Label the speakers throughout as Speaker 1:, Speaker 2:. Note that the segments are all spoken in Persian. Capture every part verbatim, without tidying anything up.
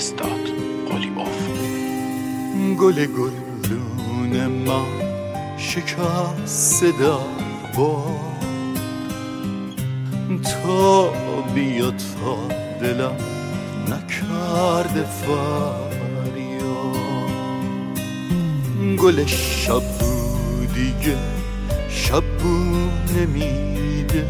Speaker 1: فرستاد قلیباف.
Speaker 2: گل گلدون من شکست در باد، تا بیا تا دلم نکرده فریاد. گل شب دیگه شب نمیده،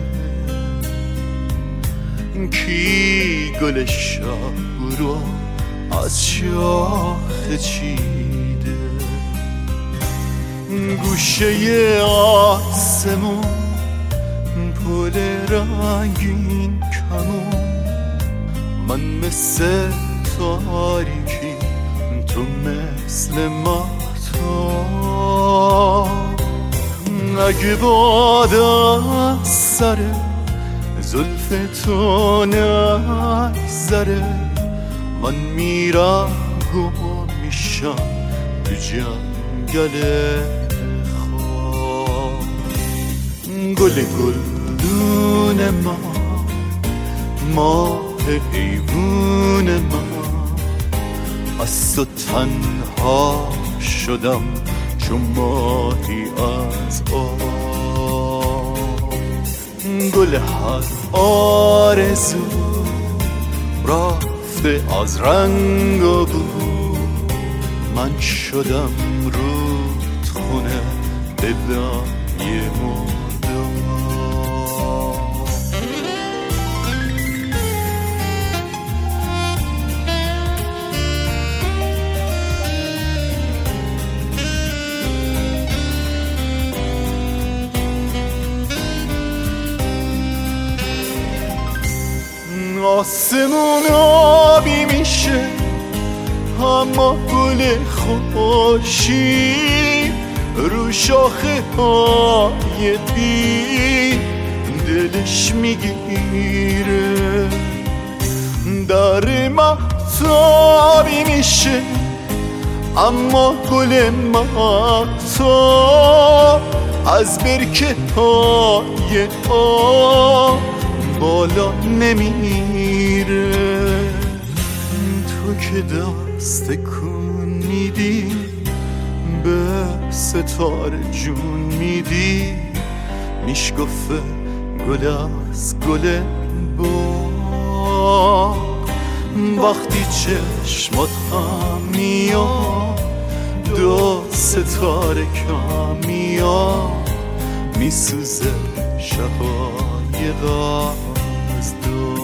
Speaker 2: کی گل شب رو از شاخه چیده. گوشه آسمون پل رنگین کمون، من مثل تاریکی تو مثل مهتاب. اگه باد از سر زلف تو نگذره، من میرم و میشم تو جنگل خواب. گل گلدون من، ماه ایوون من، از تو تنها شدم چون ماهی از آب. گل هر آرزو رفته از رنگ و بو، من شدم رودخونه دلم یه مردم. آسمون آبی میشه اما گل خوشی رو شاخه های بی دلش میگیره. در مهتابی میشه اما گل مهتاب از برکه های آب بالا نمیره. تو که دست کن میدی به ستاره جون میدی، میشکفه گل از گل با. وقتی چشمات هم میاد دو ستاره کم میاد، میسوزه شقایق از دو.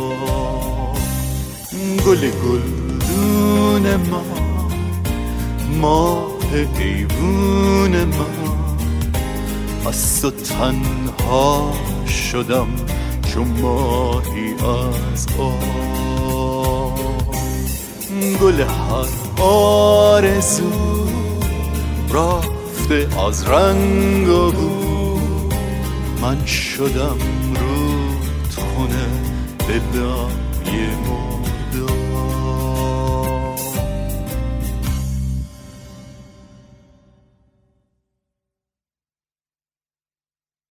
Speaker 2: گل گلدون من، ماه ایوون من، از تو تنها شدم چون ماهی از آب. گل هر آرزو رفته از رنگ و بو، من شدم رودخونه دلم یه مردم.